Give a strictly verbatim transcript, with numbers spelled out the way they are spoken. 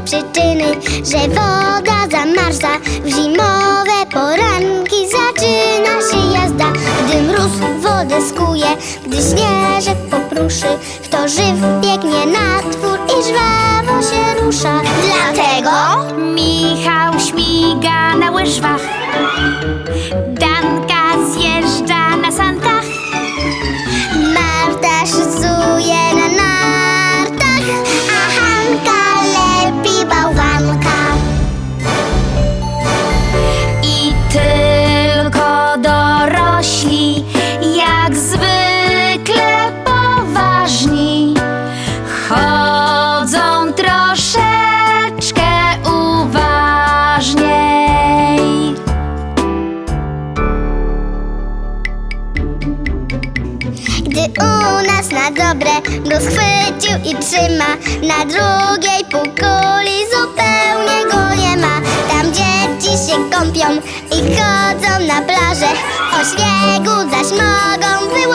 przyczyny, że woda zamarza. W zimowe poranki zaczyna się jazda. Gdy mróz wodę skuje, gdy śnieżek popruszy, kto żyw biegnie na twór i żwawo się rusza. Dlatego Michał śmiga na łyżwach, Danka zjeżdża na sankach, Marta szuzuje na nartach, a Hanka lepi bałwanka. i tylko dorośli, jak zwykle poważni, chodzą troszeczkę uważniej. Gdy u nas na dobre go schwycił i trzyma, na drugiej półkuli zupełnie go nie ma. Tam dzieci się kąpią i chodzą na plażę, o śniegu zaś mogą wyłapać